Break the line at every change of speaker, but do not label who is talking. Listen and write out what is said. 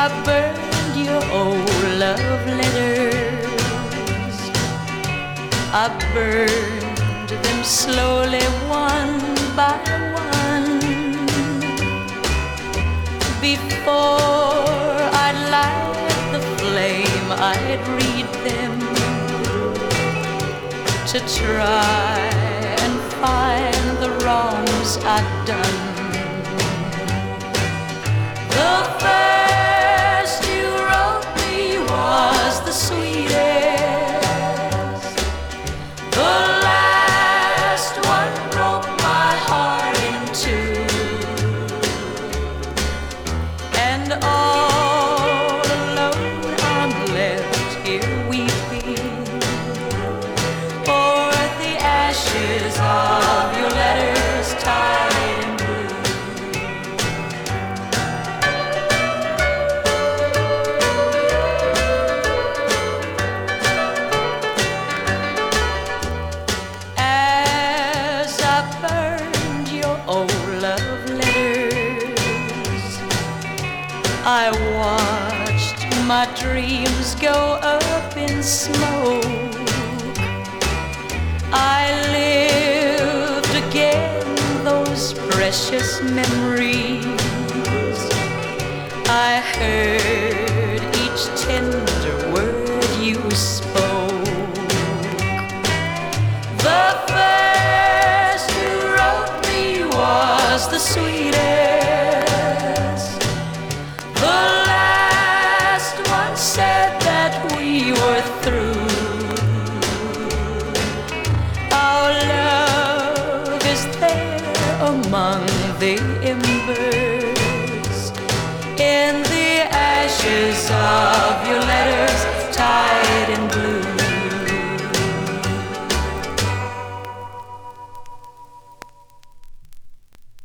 I burned your old love letters. I burned them slowly one by one. Before I'd light the flame, I'd read them to try and find the wrongs I'd done. The first you wrote me was the sweetest. The last one broke my heart in two. And all alone I'm left here weeping for the ashes of your letters tied in blue. As I burned your old love letters, I watched my dreams go up in smoke. I lived again those precious memories. I heard each tender word you spoke. The first you wrote me was the sweetest. The last one said that we were through. Our love is there among the embers, in the ashes of your letters tied